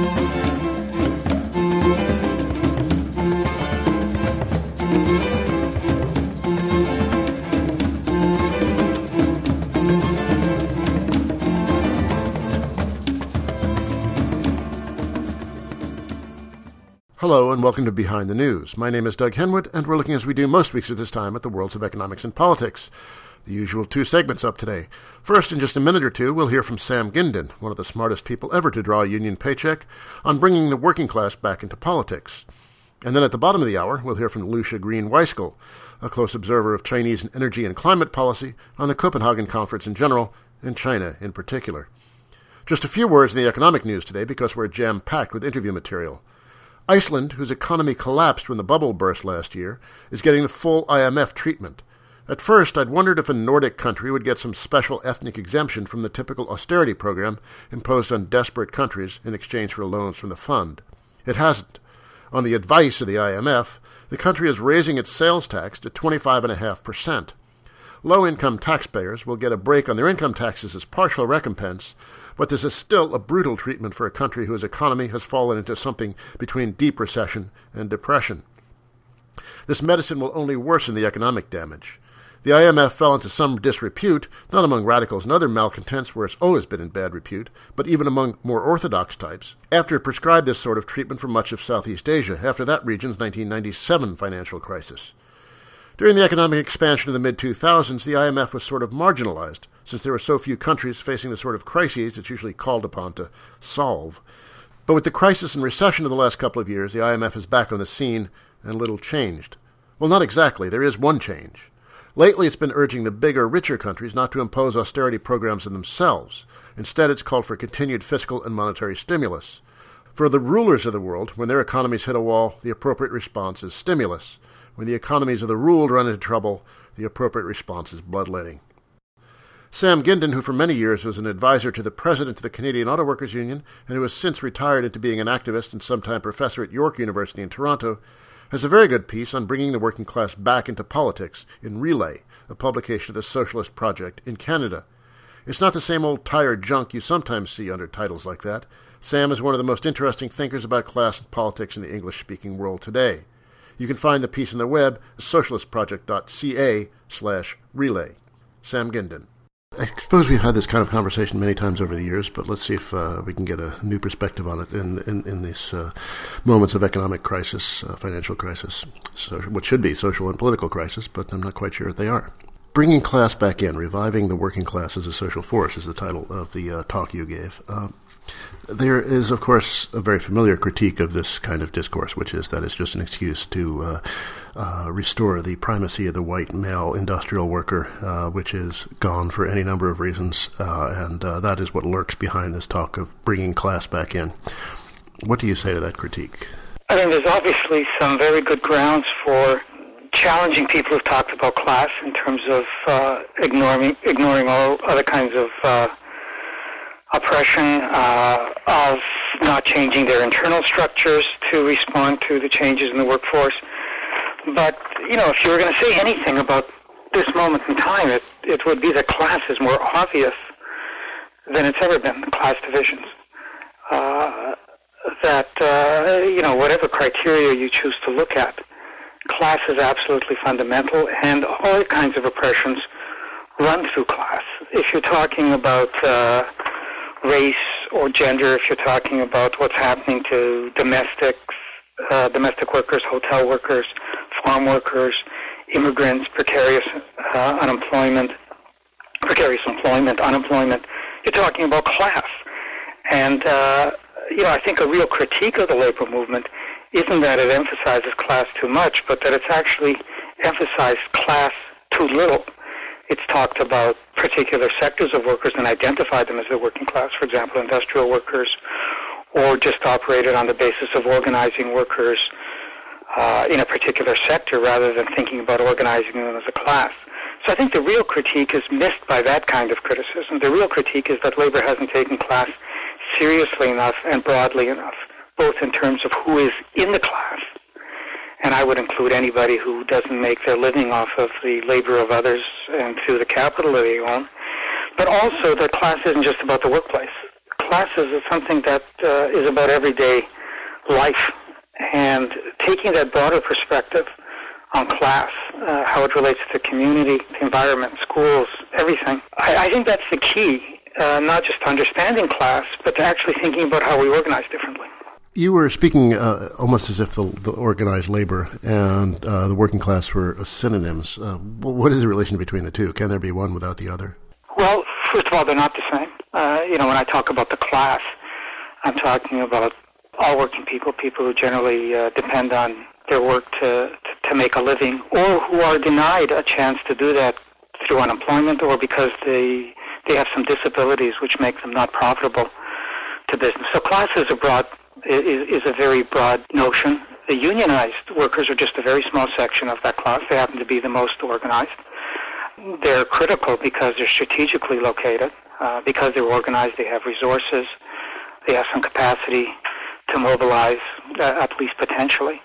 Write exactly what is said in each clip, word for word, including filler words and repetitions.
Hello and welcome to Behind the News. My name is Doug Henwood, and we're looking, as we do most weeks at this time, at the worlds of economics and politics. The usual two segments up today. First, in just a minute or two, we'll hear from Sam Gindin, one of the smartest people ever to draw a union paycheck, on bringing the working class back into politics. And then at the bottom of the hour, we'll hear from Lucia Green-Weiskell, a close observer of Chinese energy and climate policy on the Copenhagen Conference in general, and China in particular. Just a few words in the economic news today, because we're jam-packed with interview material. Iceland, whose economy collapsed when the bubble burst last year, is getting the full I M F treatment. At first, I'd wondered if a Nordic country would get some special ethnic exemption from the typical austerity program imposed on desperate countries in exchange for loans from the fund. It hasn't. On the advice of the I M F, the country is raising its sales tax to twenty-five point five percent. Low-income taxpayers will get a break on their income taxes as partial recompense, but this is still a brutal treatment for a country whose economy has fallen into something between deep recession and depression. This medicine will only worsen the economic damage. The I M F fell into some disrepute, not among radicals and other malcontents where it's always been in bad repute, but even among more orthodox types, after it prescribed this sort of treatment for much of Southeast Asia after that region's nineteen ninety-seven financial crisis. During the economic expansion of the mid two thousands, the I M F was sort of marginalized, since there were so few countries facing the sort of crises it's usually called upon to solve. But with the crisis and recession of the last couple of years, the I M F is back on the scene, and little changed. Well, not exactly. There is one change. Lately, it's been urging the bigger, richer countries not to impose austerity programs on themselves. Instead, it's called for continued fiscal and monetary stimulus. For the rulers of the world, when their economies hit a wall, the appropriate response is stimulus. When the economies of the ruled run into trouble, the appropriate response is bloodletting. Sam Gindin, who for many years was an advisor to the president of the Canadian Auto Workers Union and who has since retired into being an activist and sometime professor at York University in Toronto, has a very good piece on bringing the working class back into politics in Relay, a publication of the Socialist Project in Canada. It's not the same old tired junk you sometimes see under titles like that. Sam is one of the most interesting thinkers about class and politics in the English-speaking world today. You can find the piece on the web at socialistproject.ca slash relay. Sam Gindin. I suppose we've had this kind of conversation many times over the years, but let's see if uh, we can get a new perspective on it in in, in these uh, moments of economic crisis, uh, financial crisis, so, what should be social and political crisis, but I'm not quite sure what they are. Bringing class back in, reviving the working class as a social force is the title of the uh, talk you gave. Uh, There is, of course, a very familiar critique of this kind of discourse, which is that it's just an excuse to uh, uh, restore the primacy of the white male industrial worker, uh, which is gone for any number of reasons, uh, and uh, that is what lurks behind this talk of bringing class back in. What do you say to that critique? I mean, there's obviously some very good grounds for challenging people who've talked about class in terms of uh, ignoring ignoring all other kinds of uh, oppression, uh, of not changing their internal structures to respond to the changes in the workforce. But, you know, if you were going to say anything about this moment in time, it, it would be that class is more obvious than it's ever been, class divisions. Uh, that, uh, you know, whatever criteria you choose to look at, class is absolutely fundamental, and all kinds of oppressions run through class. If you're talking about uh, race or gender, if you're talking about what's happening to domestics, uh, domestic workers, hotel workers, farm workers, immigrants, precarious uh, unemployment, precarious employment, unemployment, you're talking about class. And, uh, you know, I think a real critique of the labor movement isn't that it emphasizes class too much, but that it's actually emphasized class too little. It's talked about particular sectors of workers and identified them as the working class, for example, industrial workers, or just operated on the basis of organizing workers uh, in a particular sector rather than thinking about organizing them as a class. So I think the real critique is missed by that kind of criticism. The real critique is that labor hasn't taken class seriously enough and broadly enough, both in terms of who is in the class, and I would include anybody who doesn't make their living off of the labor of others and through the capital that they own, but also that class isn't just about the workplace. classes is something that uh, is about everyday life, and taking that broader perspective on class, uh, how it relates to community, the environment, schools, everything. I, I think that's the key, uh, not just to understanding class, but to actually thinking about how we organize differently. You were speaking uh, almost as if the, the organized labor and uh, the working class were synonyms. Uh, what is the relation between the two? Can there be one without the other? Well, first of all, they're not the same. Uh, you know, when I talk about the class, I'm talking about all working people, people who generally uh, depend on their work to, to, to make a living, or who are denied a chance to do that through unemployment or because they they have some disabilities which make them not profitable to business. So class is a broad is, is a very broad notion. The unionized workers are just a very small section of that class. They happen to be the most organized. They're critical because they're strategically located. Uh, because they're organized, they have resources. They have some capacity to mobilize, uh, at least potentially.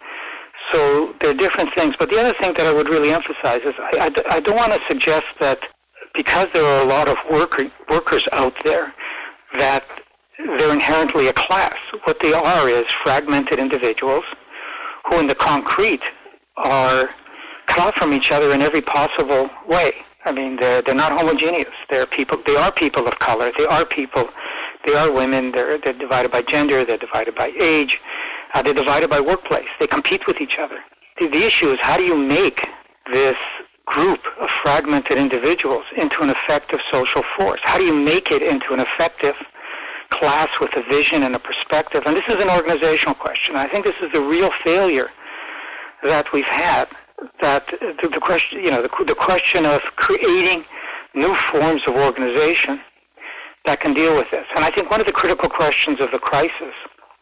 So there are different things. But the other thing that I would really emphasize is I, I, I don't want to suggest that because there are a lot of worker, workers out there that they're inherently a class. What they are is fragmented individuals who in the concrete are cut off from each other in every possible way. I mean, they're, they're not homogeneous. They're people, they are people of color. They are people, they are women. They're, they're divided by gender. They're divided by age. Uh, they're divided by workplace. They compete with each other. The, the issue is how do you make this group of fragmented individuals into an effective social force? How do you make it into an effective class with a vision and a perspective? And this is an organizational question. I think this is the real failure that we've had. That the, the question, you know, the, the question of creating new forms of organization that can deal with this. And I think one of the critical questions of the crisis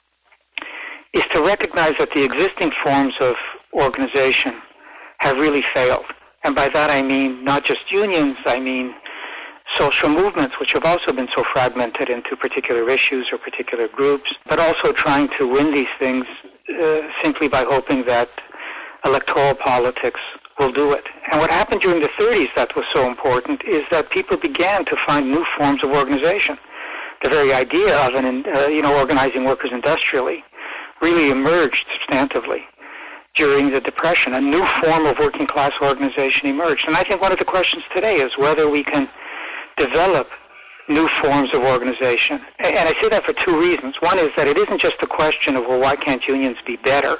is to recognize that the existing forms of organization have really failed. And by that I mean not just unions, I mean social movements, which have also been so fragmented into particular issues or particular groups, but also trying to win these things uh, simply by hoping that electoral politics will do it. And what happened during the thirties that was so important is that people began to find new forms of organization. The very idea of an, uh, you know, organizing workers industrially really emerged substantively during the Depression. A new form of working class organization emerged. And I think one of the questions today is whether we can develop new forms of organization. And I say that for two reasons. One is that it isn't just a question of, well, why can't unions be better?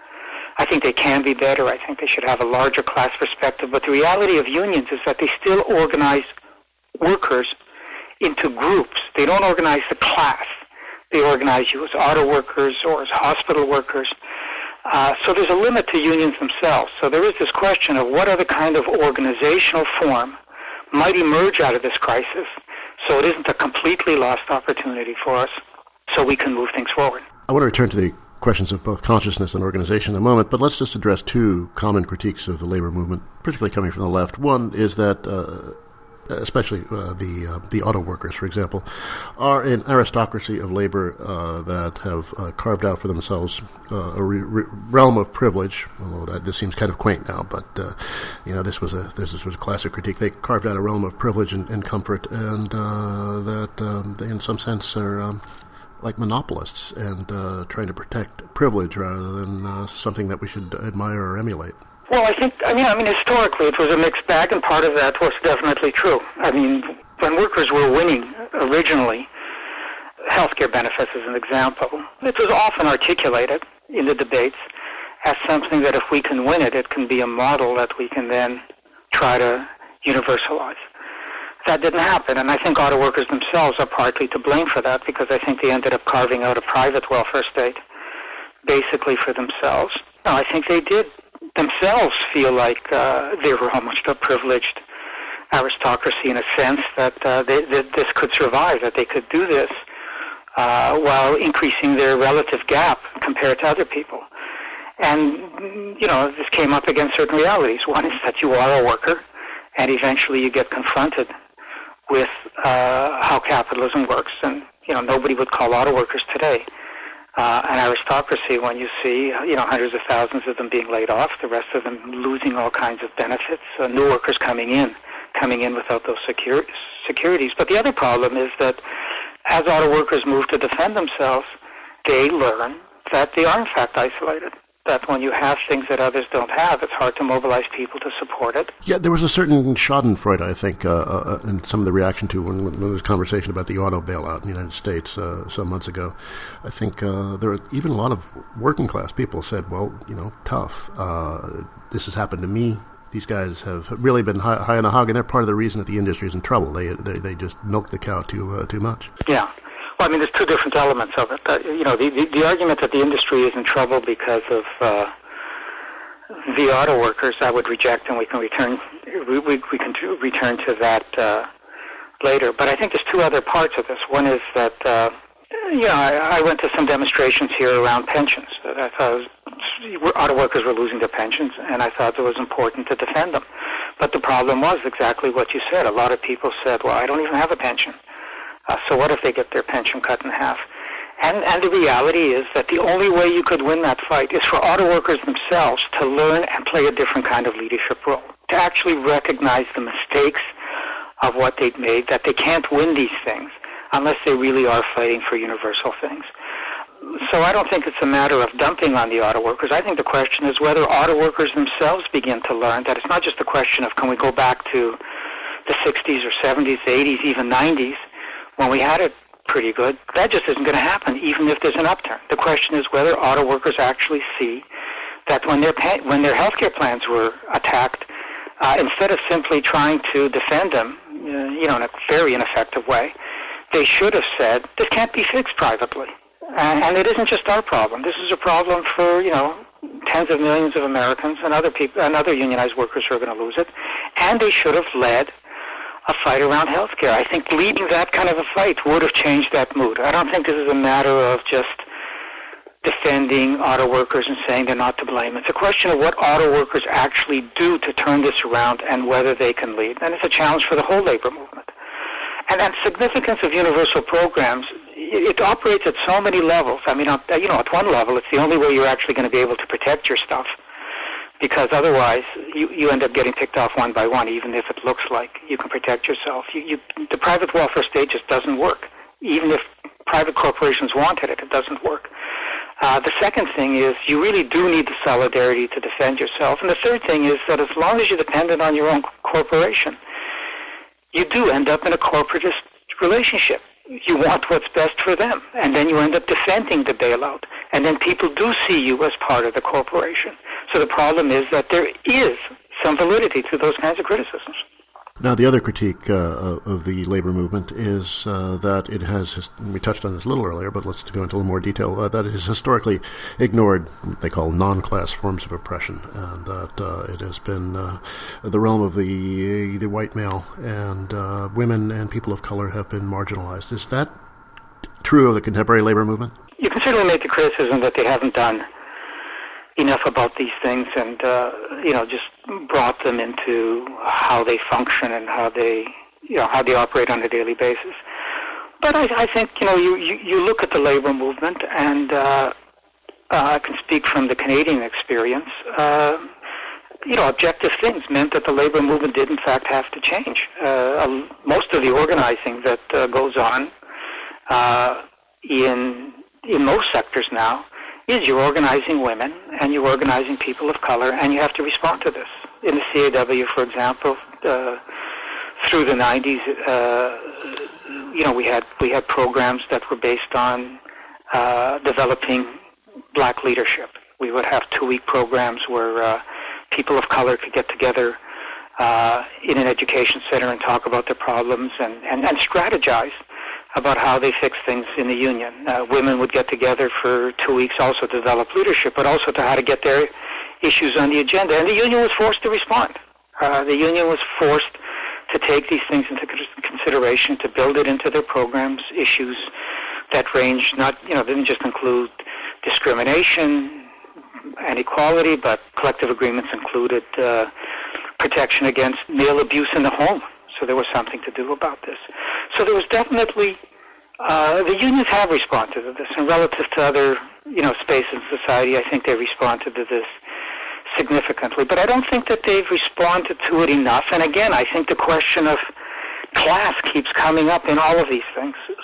I think they can be better. I think they should have a larger class perspective. But the reality of unions is that they still organize workers into groups. They don't organize the class. They organize you as auto workers or as hospital workers. Uh, so there's a limit to unions themselves. So there is this question of what other kind of organizational form might emerge out of this crisis so it isn't a completely lost opportunity for us so we can move things forward. I want to return to the questions of both consciousness and organization in a moment, but let's just address two common critiques of the labor movement, particularly coming from the left. One is that, uh, especially uh, the uh, the auto workers, for example, are an aristocracy of labor uh, that have uh, carved out for themselves uh, a re- re- realm of privilege. Although that, this seems kind of quaint now, but uh, you know, this was a this was a classic critique. They carved out a realm of privilege and, and comfort, and uh, that um, they, in some sense, are Um, like monopolists and uh, trying to protect privilege rather than uh, something that we should admire or emulate. Well, I think, I mean, I mean, historically it was a mixed bag, and part of that was definitely true. I mean, when workers were winning originally, healthcare benefits as an example, it was often articulated in the debates as something that if we can win it, it can be a model that we can then try to universalize. That didn't happen, and I think auto workers themselves are partly to blame for that because I think they ended up carving out a private welfare state basically for themselves. No, I think they did themselves feel like uh, they were almost a privileged aristocracy in a sense that, uh, they, that this could survive, that they could do this uh, while increasing their relative gap compared to other people. And, you know, this came up against certain realities. One is that you are a worker, and eventually you get confronted with uh, how capitalism works. And, you know, nobody would call auto workers today uh, an aristocracy when you see, you know, hundreds of thousands of them being laid off, the rest of them losing all kinds of benefits, uh, new workers coming in, coming in without those secur- securities. But the other problem is that as auto workers move to defend themselves, they learn that they are in fact isolated. That when you have things that others don't have, it's hard to mobilize people to support it. Yeah, there was a certain schadenfreude, I think, uh, uh, in some of the reaction to when, when there was conversation about the auto bailout in the United States uh, some months ago. I think uh, there were even a lot of working class people said, well, you know, tough. Uh, this has happened to me. These guys have really been high, high on the hog, and they're part of the reason that the industry is in trouble. They they, they just milk the cow too uh, too much. Yeah. Well, I mean, there's two different elements of it. Uh, you know, the, the, the argument that the industry is in trouble because of uh, the auto workers, I would reject, and we can return we, we, we can return to that uh, later. But I think there's two other parts of this. One is that, uh, you know, I, I went to some demonstrations here around pensions. I thought it was, auto workers were losing their pensions, and I thought it was important to defend them. But the problem was exactly what you said. A lot of people said, well, I don't even have a pension. Uh, so what if they get their pension cut in half? And, and the reality is that the only way you could win that fight is for auto workers themselves to learn and play a different kind of leadership role, to actually recognize the mistakes of what they've made, that they can't win these things unless they really are fighting for universal things. So I don't think it's a matter of dumping on the auto workers. I think the question is whether auto workers themselves begin to learn that it's not just a question of can we go back to the sixties or seventies, eighties, even nineties, when we had it pretty good. That just isn't going to happen, even if there's an upturn. The question is whether auto workers actually see that when their pay, when their healthcare plans were attacked, uh, instead of simply trying to defend them, uh, you know, in a very ineffective way, they should have said, this can't be fixed privately. And, and it isn't just our problem. This is a problem for, you know, tens of millions of Americans and other people and other unionized workers who are going to lose it. And they should have led a fight around health care. I think leading that kind of a fight would have changed that mood. I don't think this is a matter of just defending auto workers and saying they're not to blame. It's a question of what auto workers actually do to turn this around and whether they can lead. And it's a challenge for the whole labor movement. And that significance of universal programs, it operates at so many levels. I mean, you know, at one level, it's the only way you're actually going to be able to protect your stuff, because otherwise you, you end up getting picked off one by one, even if it looks like you can protect yourself. You, you, the private welfare state just doesn't work. Even if private corporations wanted it, it doesn't work. Uh, the second thing is you really do need the solidarity to defend yourself. And the third thing is that as long as you're dependent on your own corporation, you do end up in a corporatist relationship. You want what's best for them, and then you end up defending the bailout. And then people do see you as part of the corporation. So the problem is that there is some validity to those kinds of criticisms. Now, the other critique uh, of the labor movement is uh, that it has, we touched on this a little earlier, but let's go into a little more detail, uh, that it has historically ignored what they call non-class forms of oppression, and that uh, it has been uh, the realm of the the white male, and uh, women and people of color have been marginalized. Is that true of the contemporary labor movement? You can certainly make the criticism that they haven't done enough about these things and, uh, you know, just brought them into how they function and how they, you know, how they operate on a daily basis. But I, I think, you know, you, you, you look at the labor movement, and uh, uh, I can speak from the Canadian experience, uh, you know, objective things meant that the labor movement did, in fact, have to change. Uh, most of the organizing that uh, goes on uh, in in most sectors now is you're organizing women and you're organizing people of color, and you have to respond to this. In the C A W, for example, uh, through the nineties, uh, you know, we had we had programs that were based on uh, developing black leadership. We would have two-week programs where uh, people of color could get together uh, in an education center and talk about their problems and, and, and strategize about how they fix things in the union. Uh, women would get together for two weeks also to develop leadership, but also to how to get their issues on the agenda. And the union was forced to respond. Uh, the union was forced to take these things into consideration, to build it into their programs, issues that range not, you know, didn't just include discrimination and equality, but collective agreements included uh, protection against male abuse in the home. So there was something to do about this. So there was definitely, uh, the unions have responded to this, and relative to other, you know, spaces in society, I think they responded to this significantly. But I don't think that they've responded to it enough. And again, I think the question of class keeps coming up in all of these things.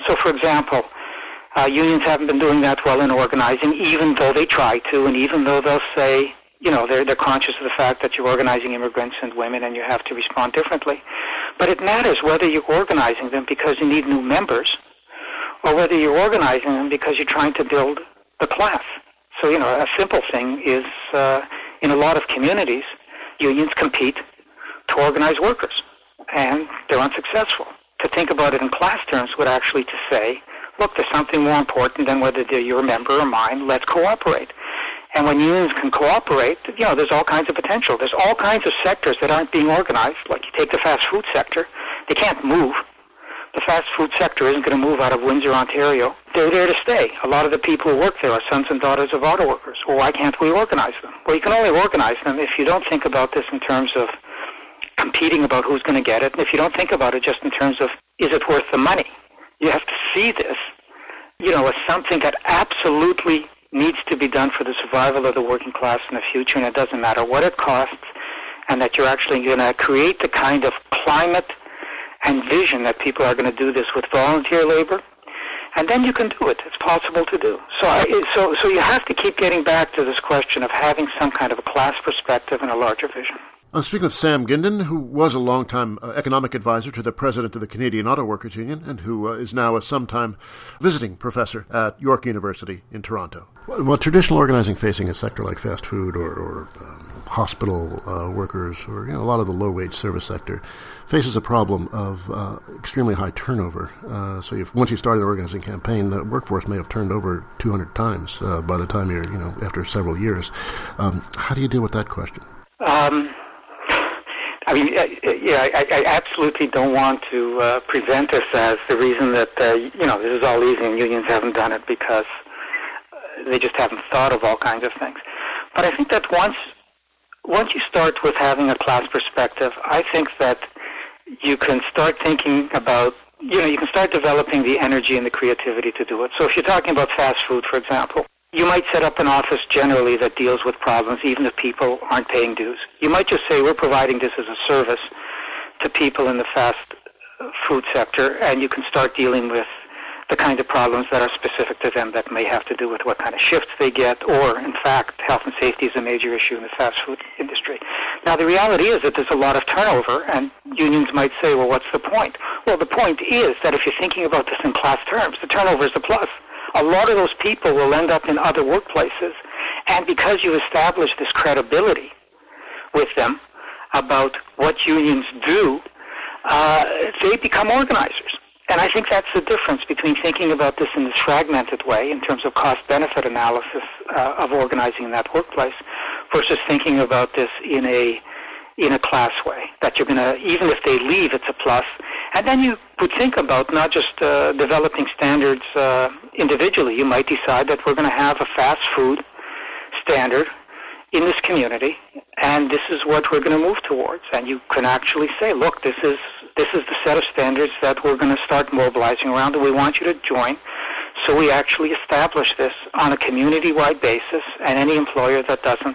So, for example, uh, unions haven't been doing that well in organizing, even though they try to, and even though they'll say, you know, they're, they're conscious of the fact that you're organizing immigrants and women and you have to respond differently. But it matters whether you're organizing them because you need new members or whether you're organizing them because you're trying to build the class. So, you know, a simple thing is uh, in a lot of communities, unions compete to organize workers, and they're unsuccessful. To think about it in class terms would actually to say, look, there's something more important than whether they're your member or mine. Let's cooperate. And when unions can cooperate, you know, there's all kinds of potential. There's all kinds of sectors that aren't being organized. Like you take the fast food sector, they can't move. The fast food sector isn't going to move out of Windsor, Ontario. They're there to stay. A lot of the people who work there are sons and daughters of auto workers. Well, why can't we organize them? Well, you can only organize them if you don't think about this in terms of competing about who's going to get it, and if you don't think about it just in terms of, is it worth the money? You have to see this, you know, as something that absolutely needs to be done for the survival of the working class in the future, and it doesn't matter what it costs, and that you're actually going to create the kind of climate and vision that people are going to do this with volunteer labor, and then you can do it. It's possible to do. So, I, so, so you have to keep getting back to this question of having some kind of a class perspective and a larger vision. I'm speaking with Sam Gindin, who was a long-time uh, economic advisor to the president of the Canadian Auto Workers Union and who uh, is now a sometime visiting professor at York University in Toronto. Well, well traditional organizing facing a sector like fast food or, or um, hospital uh, workers or you know, a lot of the low-wage service sector faces a problem of uh, extremely high turnover. Uh, so if, once you start an organizing campaign, the workforce may have turned over two hundred times uh, by the time you're, you know, after several years. Um, how do you deal with that question? Um... I mean, yeah, I, I absolutely don't want to uh, present this as the reason that, uh, you know, this is all easy and unions haven't done it because they just haven't thought of all kinds of things. But I think that once once you start with having a class perspective, I think that you can start thinking about, you know, you can start developing the energy and the creativity to do it. So if you're talking about fast food, for example, you might set up an office generally that deals with problems even if people aren't paying dues. You might just say, we're providing this as a service to people in the fast food sector, and you can start dealing with the kind of problems that are specific to them that may have to do with what kind of shifts they get, or, in fact, health and safety is a major issue in the fast food industry. Now, the reality is that there's a lot of turnover, and unions might say, well, what's the point? Well, the point is that if you're thinking about this in class terms, the turnover is a plus. A lot of those people will end up in other workplaces, and because you establish this credibility with them about what unions do, uh, they become organizers. And I think that's the difference between thinking about this in this fragmented way in terms of cost-benefit analysis uh, of organizing in that workplace versus thinking about this in a in a class way, that you're going to, even if they leave, it's a plus. And then you would think about not just uh, developing standards uh, individually. You might decide that we're going to have a fast food standard in this community, and this is what we're going to move towards. And you can actually say, look, this is this is the set of standards that we're going to start mobilizing around, and we want you to join. So we actually establish this on a community-wide basis, and any employer that doesn't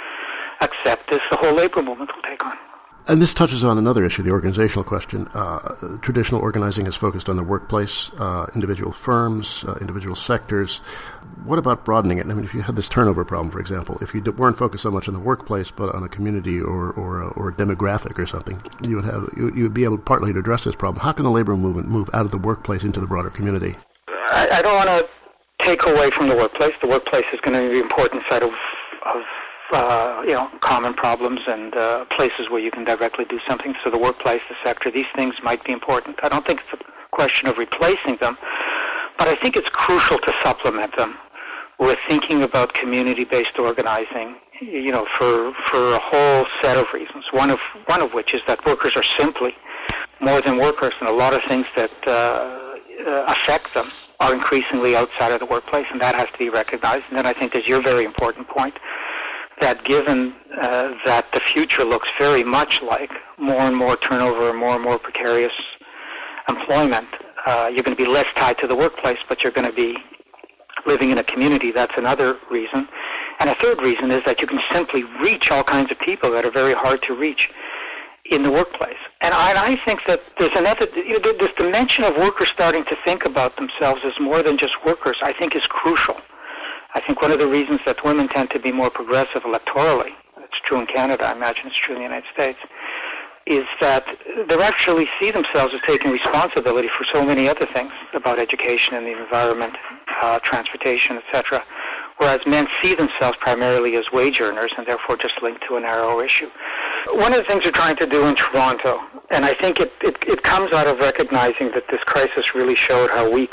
accept this, the whole labor movement will take on. And this touches on another issue, the organizational question. Uh, traditional organizing is focused on the workplace, uh, individual firms, uh, individual sectors. What about broadening it? I mean, if you had this turnover problem, for example, if you weren't focused so much on the workplace but on a community or or, a, or a demographic or something, you would have you, you would be able partly to address this problem. How can the labor movement move out of the workplace into the broader community? I, I don't want to take away from the workplace. The workplace is going to be an important set of of Uh, you know, common problems and uh, places where you can directly do something. So the workplace, the sector, these things might be important. I don't think it's a question of replacing them, but I think it's crucial to supplement them with thinking about community-based organizing, you know, for for a whole set of reasons. One of one of which is that workers are simply more than workers, and a lot of things that uh, uh, affect them are increasingly outside of the workplace, and that has to be recognized. And then I think there's your very important point, that given uh, that the future looks very much like more and more turnover and more and more precarious employment, uh, you're going to be less tied to the workplace, but you're going to be living in a community. That's another reason. And a third reason is that you can simply reach all kinds of people that are very hard to reach in the workplace. And I, and I think that there's another, you know, this dimension of workers starting to think about themselves as more than just workers, I think is crucial. I think one of the reasons that women tend to be more progressive electorally, it's true in Canada, I imagine it's true in the United States, is that they actually see themselves as taking responsibility for so many other things about education and the environment, uh, transportation, et cetera, whereas men see themselves primarily as wage earners and therefore just linked to a narrow issue. One of the things we're trying to do in Toronto, and I think it, it, it comes out of recognizing that this crisis really showed how weak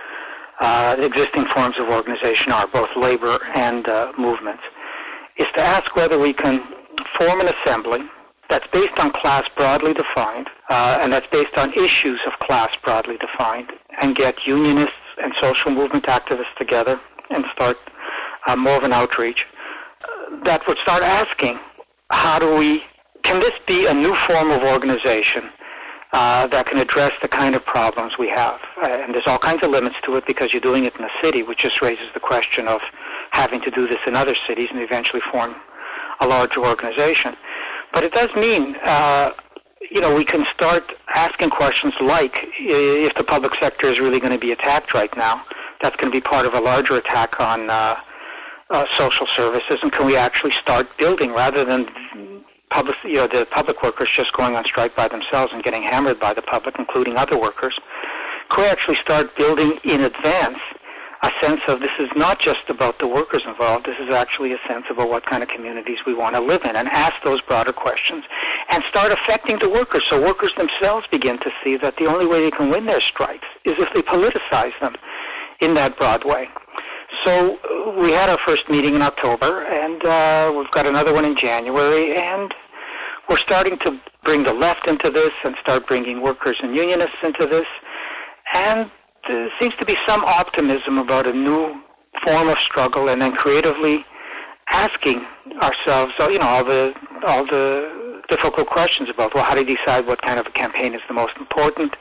uh, the existing forms of organization are, both labor and uh, movements, is to ask whether we can form an assembly that's based on class broadly defined, uh, and that's based on issues of class broadly defined, and get unionists and social movement activists together and start uh, more of an outreach uh, that would start asking, how do we, can this be a new form of organization uh, that can address the kind of problems we have? Uh, and there's all kinds of limits to it because you're doing it in a city, which just raises the question of having to do this in other cities and eventually form a larger organization. But it does mean, uh, you know, we can start asking questions like, if the public sector is really going to be attacked right now, that's going to be part of a larger attack on uh, uh, social services, and can we actually start building rather than public, you know, the public workers just going on strike by themselves and getting hammered by the public, including other workers? Can we actually start building in advance a sense of this is not just about the workers involved, this is actually a sense about what kind of communities we want to live in, and ask those broader questions and start affecting the workers so workers themselves begin to see that the only way they can win their strikes is if they politicize them in that broad way. So uh, we had our first meeting in October, and uh, we've got another one in January, and we're starting to bring the left into this and start bringing workers and unionists into this, and there seems to be some optimism about a new form of struggle, and then creatively asking ourselves, you know, all the all the difficult questions about, well, how do you decide what kind of a campaign is the most important?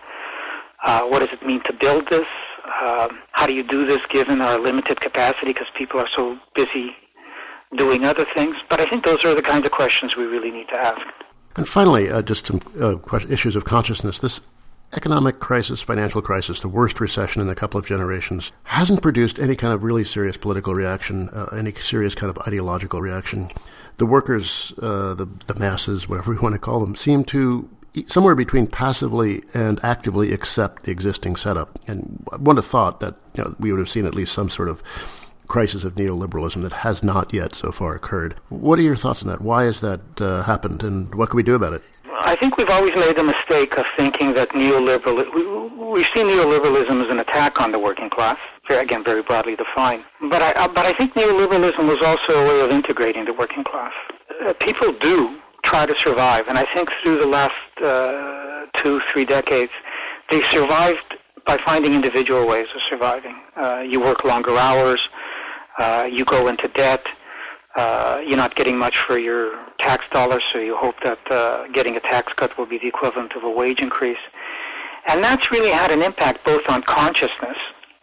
Uh, what does it mean to build this? Um, how do you do this given our limited capacity because people are so busy doing other things? But I think those are the kinds of questions we really need to ask. And finally, uh, just some uh, issues of consciousness. This economic crisis, financial crisis, the worst recession in a couple of generations, hasn't produced any kind of really serious political reaction, uh, any serious kind of ideological reaction. The workers, uh, the, the masses, whatever we want to call them, seem to somewhere between passively and actively accept the existing setup. And one would have thought that, you know, we would have seen at least some sort of crisis of neoliberalism that has not yet so far occurred. What are your thoughts on that? Why has that uh, happened, and what can we do about it? I think we've always made the mistake of thinking that neoliberal, we, we've seen neoliberalism as an attack on the working class, again, very broadly defined. But I, but I think neoliberalism was also a way of integrating the working class. Uh, people do try to survive, and I think through the last uh, two, three decades, they've survived by finding individual ways of surviving. Uh, you work longer hours, uh, you go into debt, uh, you're not getting much for your tax dollars, so you hope that uh, getting a tax cut will be the equivalent of a wage increase. And that's really had an impact both on consciousness,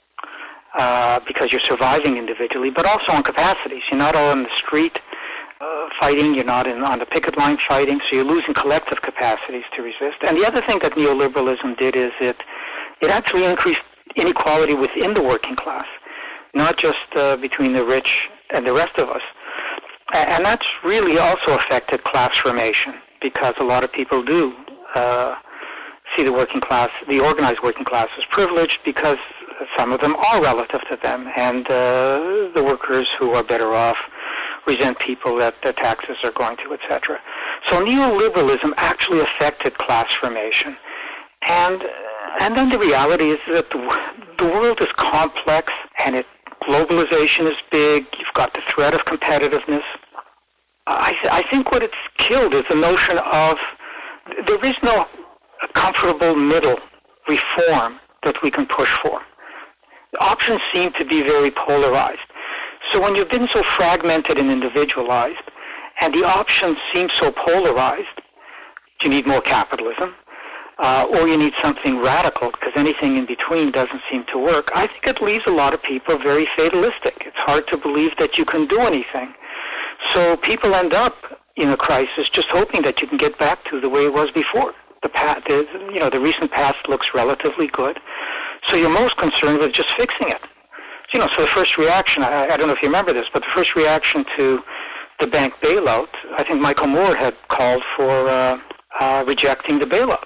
uh, because you're surviving individually, but also on capacities. You're not all on the street uh, fighting, you're not in, on the picket line fighting, so you're losing collective capacities to resist. And the other thing that neoliberalism did is it, it actually increased inequality within the working class, not just uh, between the rich and the rest of us. And that's really also affected class formation, because a lot of people do uh, see the working class, the organized working class, as privileged because some of them are relative to them, and uh, the workers who are better off resent people that the taxes are going to, et cetera. So neoliberalism actually affected class formation. And and then the reality is that the, the world is complex, and it globalization is big. You've got the threat of competitiveness. I, th- I think what it's killed is the notion of there is no comfortable middle reform that we can push for. The options seem to be very polarized. So when you've been so fragmented and individualized, and the options seem so polarized, you need more capitalism, uh, or you need something radical, because anything in between doesn't seem to work. I think it leaves a lot of people very fatalistic. It's hard to believe that you can do anything. So people end up in a crisis just hoping that you can get back to the way it was before. the, past, the you know the recent past looks relatively good. So you're most concerned with just fixing it. You know, so the first reaction, I, I don't know if you remember this, but the first reaction to the bank bailout, I think Michael Moore had called for uh, uh, rejecting the bailout.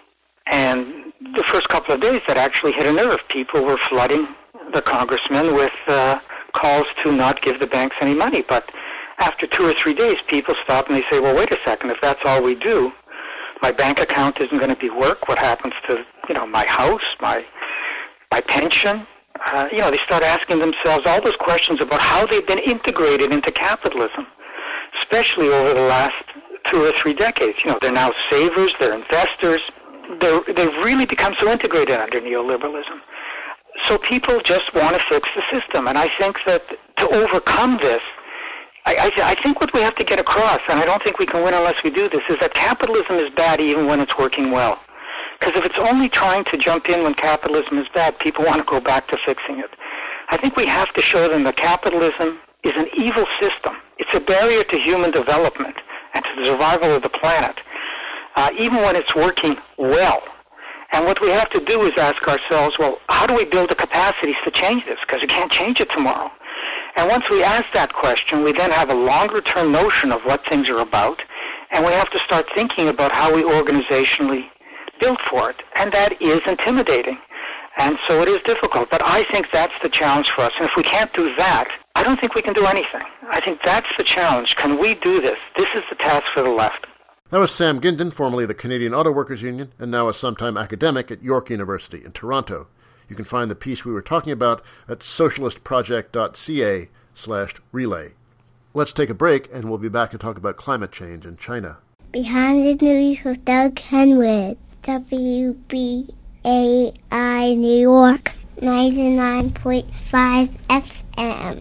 And the first couple of days, that actually hit a nerve. People were flooding the congressmen with uh, calls to not give the banks any money. But after two or three days, people stop and they say, well, wait a second, if that's all we do, my bank account isn't going to be work. What happens to, you know, my house, my my pension? Uh, you know, they start asking themselves all those questions about how they've been integrated into capitalism, especially over the last two or three decades. You know, they're now savers, they're investors. They're, they've really become so integrated under neoliberalism. So people just want to fix the system. And I think that to overcome this, I, I, I think what we have to get across, and I don't think we can win unless we do this, is that capitalism is bad even when it's working well. Because if it's only trying to jump in when capitalism is bad, people want to go back to fixing it. I think we have to show them that capitalism is an evil system. It's a barrier to human development and to the survival of the planet, uh, even when it's working well. And what we have to do is ask ourselves, well, how do we build the capacities to change this? Because we can't change it tomorrow. And once we ask that question, we then have a longer-term notion of what things are about, and we have to start thinking about how we organizationally built for it, and that is intimidating, and so it is difficult. But I think that's the challenge for us, and if we can't do that, I don't think we can do anything. I think that's the challenge. Can we do this? This is the task for the left. That was Sam Gindin, formerly of the Canadian Auto Workers Union, and now a sometime academic at York University in Toronto. You can find the piece we were talking about at socialistproject.ca slash relay. Let's take a break, and we'll be back to talk about climate change in China. Behind the News with Doug Henwood. W B A I New York, ninety-nine point five F M.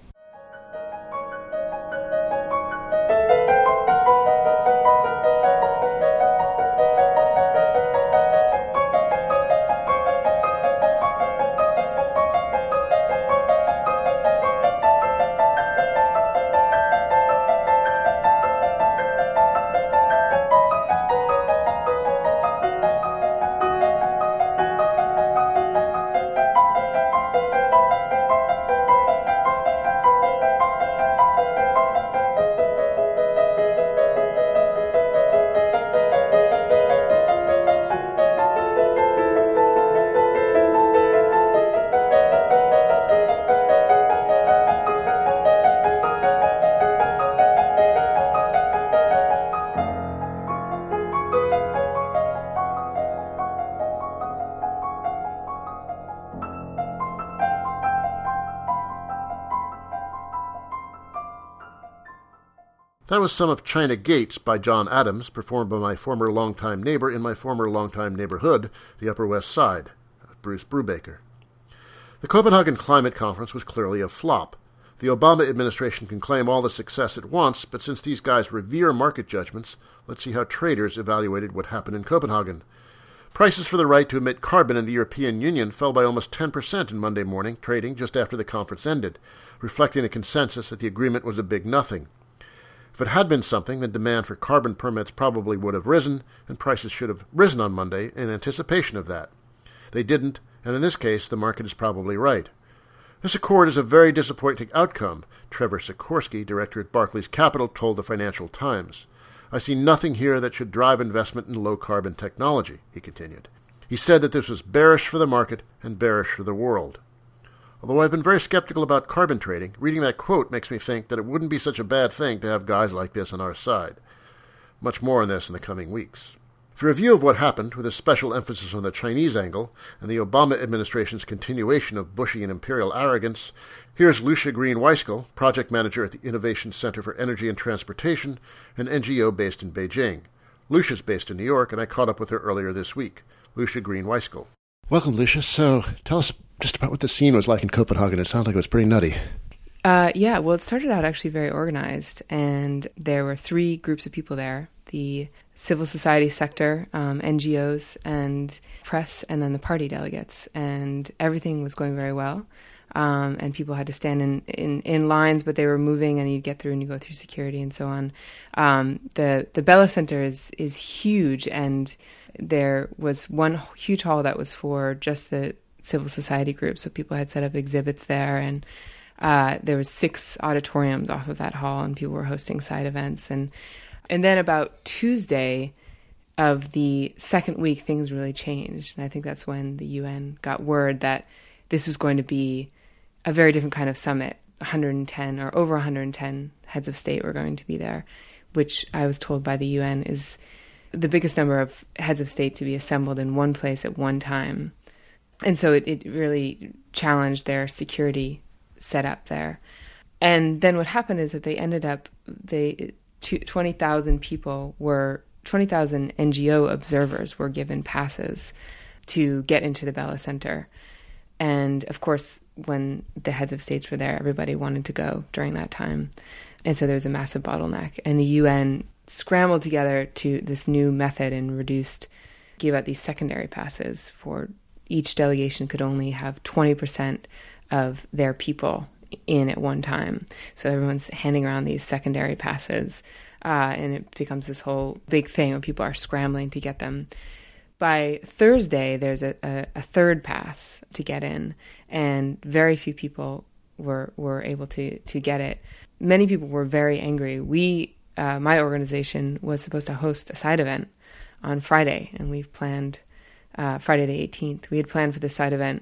That was some of China Gates by John Adams, performed by my former longtime neighbor in my former longtime neighborhood, the Upper West Side, Bruce Brubaker. The Copenhagen Climate Conference was clearly a flop. The Obama administration can claim all the success it wants, but since these guys revere market judgments, let's see how traders evaluated what happened in Copenhagen. Prices for the right to emit carbon in the European Union fell by almost ten percent in Monday morning trading just after the conference ended, reflecting the consensus that the agreement was a big nothing. If it had been something, then demand for carbon permits probably would have risen, and prices should have risen on Monday in anticipation of that. They didn't, and in this case, the market is probably right. This accord is a very disappointing outcome, Trevor Sikorsky, director at Barclays Capital, told the Financial Times. I see nothing here that should drive investment in low-carbon technology, he continued. He said that this was bearish for the market and bearish for the world. Although I've been very skeptical about carbon trading, reading that quote makes me think that it wouldn't be such a bad thing to have guys like this on our side. Much more on this in the coming weeks. For a view of what happened, with a special emphasis on the Chinese angle and the Obama administration's continuation of Bushy and imperial arrogance, here's Lucia Green-Weiskell, project manager at the Innovation Center for Energy and Transportation, an N G O based in Beijing. Lucia's based in New York, and I caught up with her earlier this week. Lucia Green-Weiskell. Welcome, Lucia. So, tell us just about what the scene was like in Copenhagen. It sounds like it was pretty nutty. Uh, yeah, well, it started out actually very organized, and there were three groups of people there. the civil society sector, um, N G Os and press, and then the party delegates. And everything was going very well. Um, and people had to stand in, in, in lines, but they were moving, and you get through and you go through security and so on. Um, the the Bella Center is is huge, and there was one huge hall that was for just the civil society group. So people had set up exhibits there, and uh, there was six auditoriums off of that hall, and people were hosting side events. And and then about Tuesday of the second week, things really changed, and I think that's when the U N got word that this was going to be a very different kind of summit. one hundred ten or over one hundred ten heads of state were going to be there, which I was told by the U N is the biggest number of heads of state to be assembled in one place at one time. And so it, it really challenged their security setup there. And then what happened is that they ended up, they twenty thousand people were, twenty thousand N G O observers were given passes to get into the Bella Center. And of course, when the heads of states were there, everybody wanted to go during that time. And so there was a massive bottleneck. And the U N scrambled together to this new method and reduced, gave out these secondary passes for each delegation could only have twenty percent of their people in at one time. So everyone's handing around these secondary passes. Uh, and it becomes this whole big thing where people are scrambling to get them. By Thursday, there's a, a, a third pass to get in, and very few people were were able to, to get it. Many people were very angry. We, uh, my organization, was supposed to host a side event on Friday, and we've planned uh, Friday the eighteenth. We had planned for this side event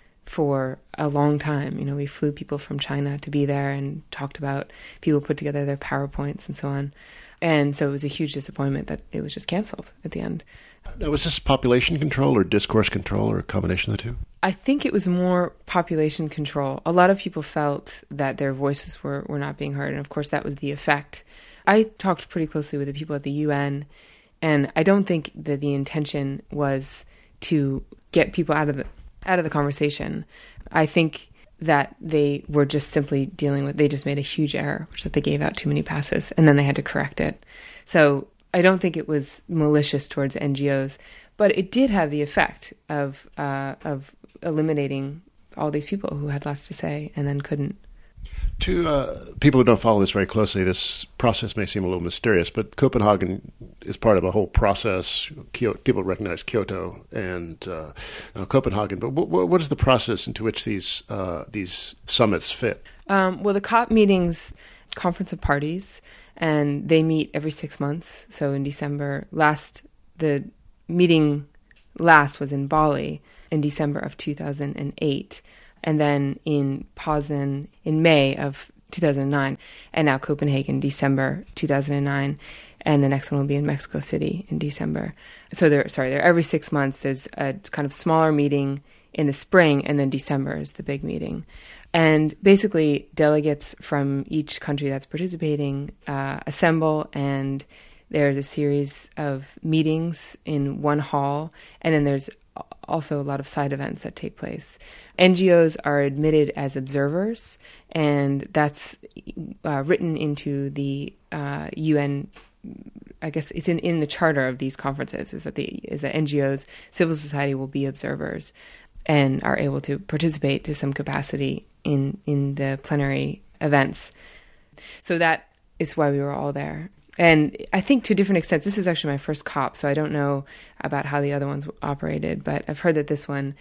for a long time. You know, we flew people from China to be there and talked about, people put together their PowerPoints and so on. And so it was a huge disappointment that it was just canceled at the end. Now, was this population control or discourse control or a combination of the two? I think it was more population control. A lot of people felt that their voices were, were not being heard. And of course, that was the effect. I talked pretty closely with the people at the U N, and I don't think that the intention was to get people out of the out of the conversation. I think that they were just simply dealing with, they just made a huge error, which that they gave out too many passes, and then they had to correct it. So I don't think it was malicious towards N G Os, but it did have the effect of uh, of eliminating all these people who had lots to say and then couldn't. To uh, people who don't follow this very closely, this process may seem a little mysterious, but Copenhagen is part of a whole process. Kyoto, people recognize Kyoto and uh, now Copenhagen, but w- what is the process into which these uh, these summits fit? Um, well, the COP meetings, Conference of Parties, and they meet every six months. So in December, last the meeting last was in Bali in December of two thousand eight. And then in Poznan in May of two thousand nine, and now Copenhagen, December two thousand nine, and the next one will be in Mexico City in December. So they're, sorry, they're every six months. There's a kind of smaller meeting in the spring, and then December is the big meeting. And basically, delegates from each country that's participating uh, assemble, and there's a series of meetings in one hall, and then there's also a lot of side events that take place. N G Os are admitted as observers, and that's uh, written into the uh, U N. I guess it's in, in the charter of these conferences is that the is that N G Os, civil society will be observers, and are able to participate to some capacity in in the plenary events. So that is why we were all there. And I think to different extents, this is actually my first COP, so I don't know about how the other ones operated, but I've heard that this one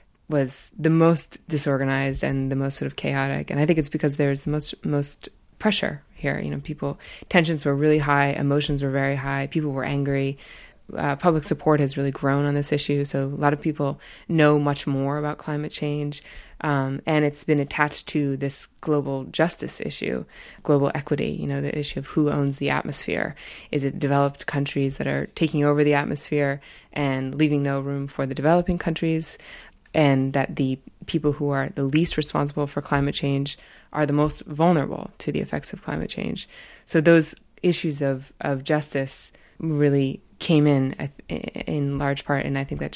was the most disorganized and the most sort of chaotic. And I think it's because there's the most, most pressure here. You know, people, tensions were really high, emotions were very high, people were angry. Uh, public support has really grown on this issue, so a lot of people know much more about climate change, um, and it's been attached to this global justice issue, global equity, you know, the issue of who owns the atmosphere. Is it developed countries that are taking over the atmosphere and leaving no room for the developing countries, and that the people who are the least responsible for climate change are the most vulnerable to the effects of climate change? So those issues of, of justice really came in in large part, and I think that just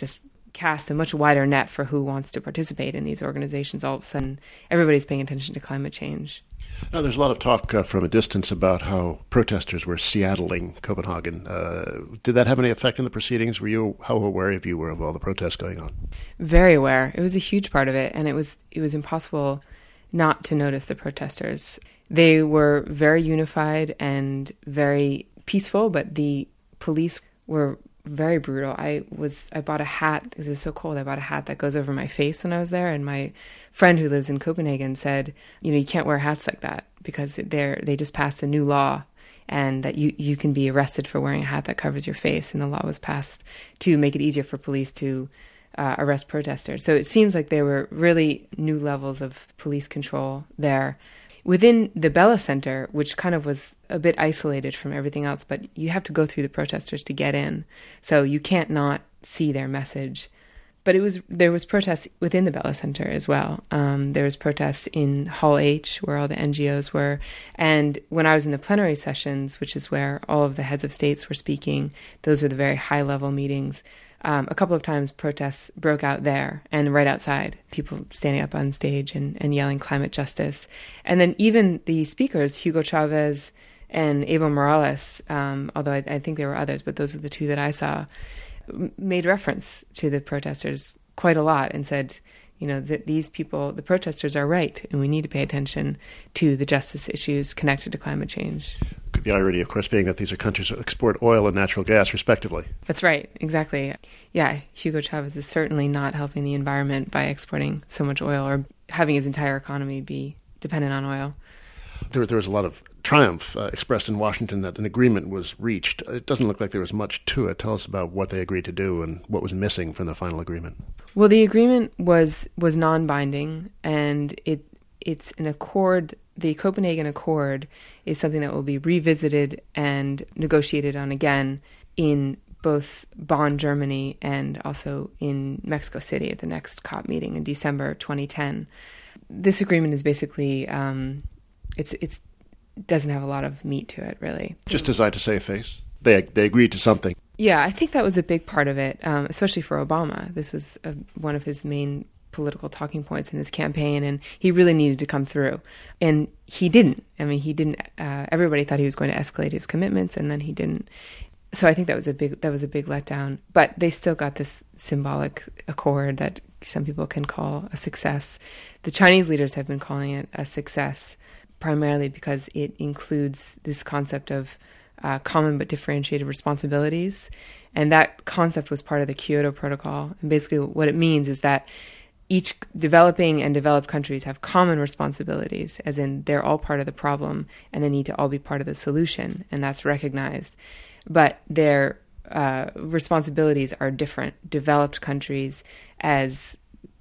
cast a much wider net for who wants to participate in these organizations. All of a sudden, everybody's paying attention to climate change. Now, there's a lot of talk uh, from a distance about how protesters were Seattling Copenhagen. Uh, did that have any effect on the proceedings? Were you, how aware of you were of all the protests going on? Very aware. It was a huge part of it, and it was it was impossible not to notice the protesters. They were very unified and very peaceful, but the police were very brutal. I was I bought a hat because it was so cold. I bought a hat that goes over my face when I was there, and my friend who lives in Copenhagen said, you know, you can't wear hats like that because they're they just passed a new law, and that you you can be arrested for wearing a hat that covers your face. And the law was passed to make it easier for police to uh, arrest protesters. So it seems like there were really new levels of police control there. Within the Bella Center, which kind of was a bit isolated from everything else, but you have to go through the protesters to get in, so you can't not see their message. But it was there was protests within the Bella Center as well. Um, there was protests in Hall H, where all the N G Os were, and when I was in the plenary sessions, which is where all of the heads of states were speaking, those were the very high-level meetings. Um, a couple of times protests broke out there and right outside, people standing up on stage and, and yelling climate justice. And then even the speakers, Hugo Chavez and Evo Morales, um, although I, I think there were others, but those are the two that I saw, m- made reference to the protesters quite a lot and said, you know, that these people, the protesters are right, and we need to pay attention to the justice issues connected to climate change. The irony, of course, being that these are countries that export oil and natural gas, respectively. That's right, exactly. Yeah, Hugo Chavez is certainly not helping the environment by exporting so much oil or having his entire economy be dependent on oil. There, there was a lot of triumph uh, expressed in Washington that an agreement was reached. It doesn't look like there was much to it. Tell us about what they agreed to do and what was missing from the final agreement. Well, the agreement was was non-binding, and it it's an accord. The Copenhagen Accord is something that will be revisited and negotiated on again in both Bonn, Germany, and also in Mexico City at the next COP meeting in December twenty ten. This agreement is basically, um, it's it's doesn't have a lot of meat to it, really. Just designed to save face. They they agreed to something. Yeah, I think that was a big part of it, um, especially for Obama. This was a, one of his main political talking points in his campaign, and he really needed to come through. And he didn't. I mean, he didn't. Uh, everybody thought he was going to escalate his commitments, and then he didn't. So I think that was a big that was a big letdown. But they still got this symbolic accord that some people can call a success. The Chinese leaders have been calling it a success, primarily because it includes this concept of uh, common but differentiated responsibilities. And that concept was part of the Kyoto Protocol. And basically what it means is that each developing and developed countries have common responsibilities, as in they're all part of the problem and they need to all be part of the solution, and that's recognized. But their uh, responsibilities are different. Developed countries, as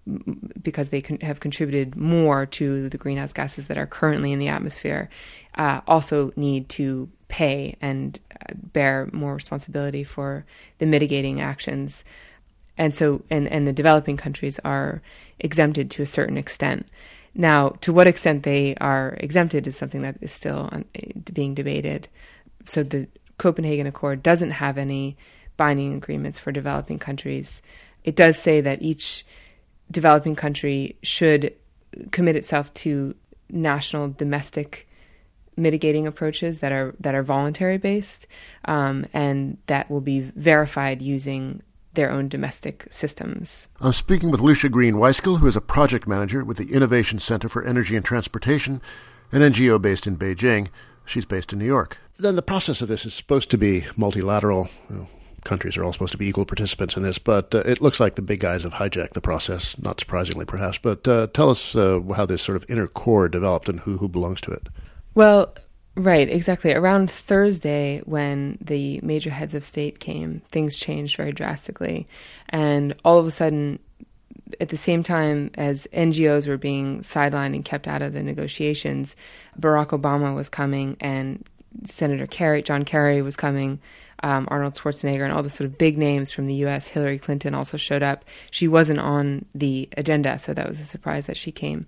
because they con- have contributed more to the greenhouse gases that are currently in the atmosphere, uh, also need to pay and bear more responsibility for the mitigating actions. And so, and, and the developing countries are exempted to a certain extent. Now, to what extent they are exempted is something that is still on, being debated. So the Copenhagen Accord doesn't have any binding agreements for developing countries. It does say that each developing country should commit itself to national domestic mitigating approaches that are that are voluntary based, um, and that will be verified using their own domestic systems. I'm speaking with Lucia Green-Weiskell, who is a project manager with the Innovation Center for Energy and Transportation, an N G O based in Beijing. She's based in New York. Then the process of this is supposed to be multilateral. You know, countries are all supposed to be equal participants in this, but uh, it looks like the big guys have hijacked the process, not surprisingly perhaps. But uh, tell us uh, how this sort of inner core developed and who, who belongs to it. Well, right, exactly. Around Thursday, when the major heads of state came, things changed very drastically. And all of a sudden, at the same time as N G Os were being sidelined and kept out of the negotiations, Barack Obama was coming, and Senator Kerry, John Kerry was coming, um, Arnold Schwarzenegger, and all the sort of big names from the U S. Hillary Clinton also showed up. She wasn't on the agenda, so that was a surprise that she came.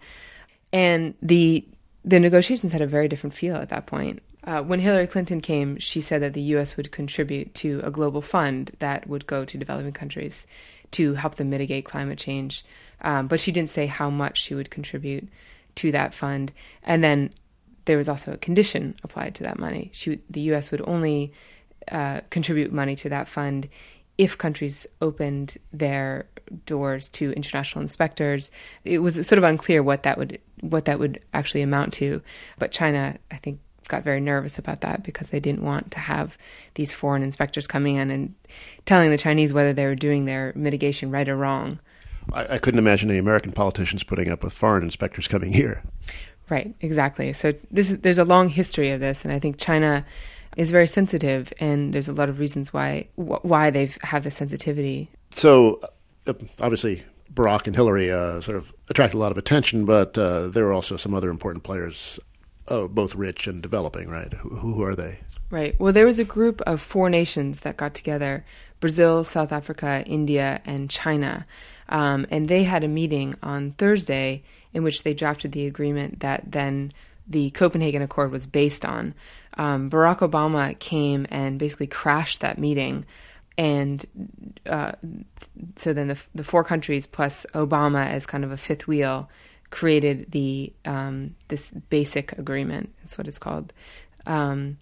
And the the negotiations had a very different feel at that point. Uh, when Hillary Clinton came, she said that the U S would contribute to a global fund that would go to developing countries to help them mitigate climate change. Um, but she didn't say how much she would contribute to that fund. And then there was also a condition applied to that money. She, the U S would only uh, contribute money to that fund if countries opened their doors to international inspectors. It was sort of unclear what that would what that would actually amount to. But China, I think, got very nervous about that because they didn't want to have these foreign inspectors coming in and telling the Chinese whether they were doing their mitigation right or wrong. I, I couldn't imagine any American politicians putting up with foreign inspectors coming here. Right, exactly. So this is, there's a long history of this, and I think China is very sensitive, and there's a lot of reasons why why they've have this sensitivity. So uh, obviously Barack and Hillary uh, sort of attracted a lot of attention, but uh, there were also some other important players, uh, both rich and developing, right? Who, who are they? Right. Well, there was a group of four nations that got together: Brazil, South Africa, India, and China. Um, and they had a meeting on Thursday in which they drafted the agreement that then the Copenhagen Accord was based on. Um, Barack Obama came and basically crashed that meeting. And uh, so then the, the four countries plus Obama as kind of a fifth wheel created the um, this basic agreement. That's what it's called. Um,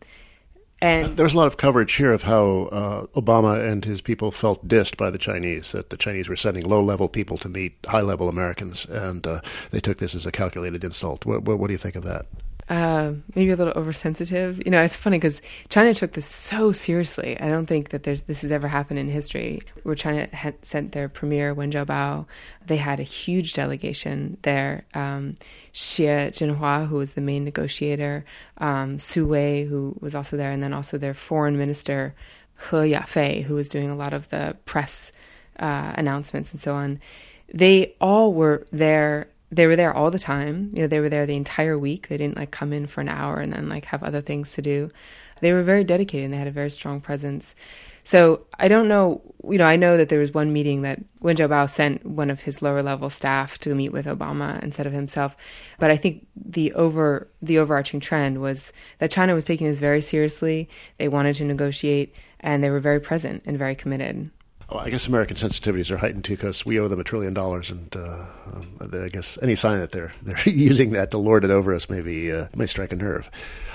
and there was a lot of coverage here of how uh, Obama and his people felt dissed by the Chinese, that the Chinese were sending low-level people to meet high-level Americans, and uh, they took this as a calculated insult. What, what, what do you think of that? Uh, maybe a little oversensitive. You know, it's funny because China took this so seriously. I don't think that there's this has ever happened in history where China had sent their premier, Wen Jiabao. They had a huge delegation there. Um, Xie Jinhua, who was the main negotiator, um, Su Wei, who was also there, and then also their foreign minister, He Yafei, who was doing a lot of the press uh, announcements and so on. They all were there. They were there all the time. You know, they were there the entire week. They didn't like come in for an hour and then like have other things to do. They were very dedicated and they had a very strong presence. So I don't know, you know, I know that there was one meeting that Wen Jiabao sent one of his lower level staff to meet with Obama instead of himself. But I think the over the overarching trend was that China was taking this very seriously. They wanted to negotiate and they were very present and very committed. Well, I guess American sensitivities are heightened too because we owe them a trillion dollars, and uh, um, I guess any sign that they're they're using that to lord it over us maybe uh, may strike a nerve.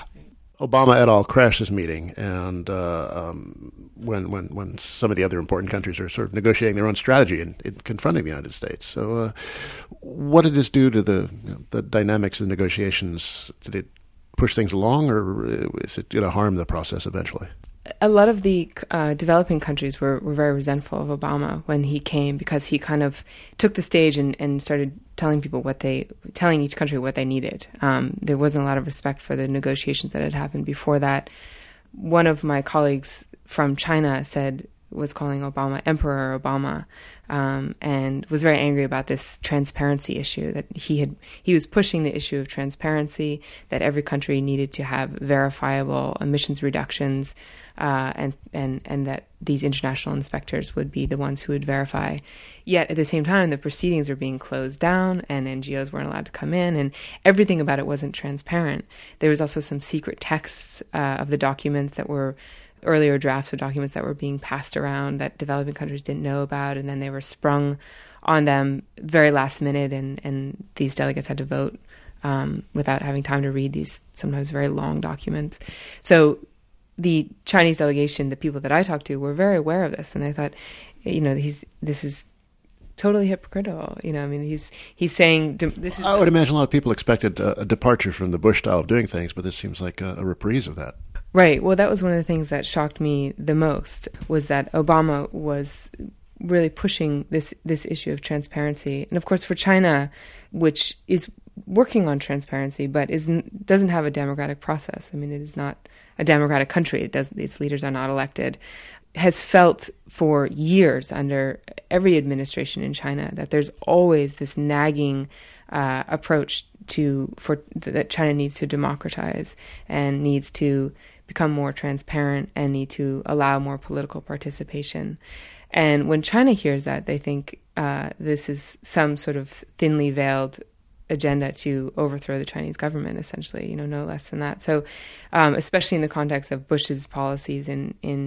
Obama et al. Crashed this meeting, and uh, um, when when when some of the other important countries are sort of negotiating their own strategy in, in confronting the United States. So, uh, what did this do to the you know, the dynamics of the negotiations? Did it push things along, or is it going to harm the process eventually? A lot of the uh, developing countries were, were very resentful of Obama when he came because he kind of took the stage and, and started telling people what they, telling each country what they needed. Um, there wasn't a lot of respect for the negotiations that had happened before that. One of my colleagues from China said, was calling Obama Emperor Obama, um, and was very angry about this transparency issue that he had. He was pushing the issue of transparency, that every country needed to have verifiable emissions reductions, uh, and and and that these international inspectors would be the ones who would verify. Yet at the same time, the proceedings were being closed down, and N G Os weren't allowed to come in, and everything about it wasn't transparent. There was also some secret texts uh, of the documents that were earlier drafts of documents that were being passed around that developing countries didn't know about, and then they were sprung on them very last minute, and, and these delegates had to vote um, without having time to read these sometimes very long documents. So the Chinese delegation, the people that I talked to, were very aware of this, and I thought, you know, he's this is totally hypocritical. You know, I mean, he's he's saying this is. I would imagine a lot of people expected a, a departure from the Bush style of doing things, but this seems like a, a reprise of that. Right. Well, that was one of the things that shocked me the most, was that Obama was really pushing this this issue of transparency. And of course, for China, which is working on transparency, but isn't doesn't have a democratic process. I mean, it is not a democratic country. It does its leaders are not elected. Has felt for years under every administration in China that there's always this nagging uh, approach to for that China needs to democratize and needs to become more transparent and need to allow more political participation. And when China hears that, they think uh, this is some sort of thinly veiled agenda to overthrow the Chinese government, essentially, you know, no less than that. So, um, especially in the context of Bush's policies in, in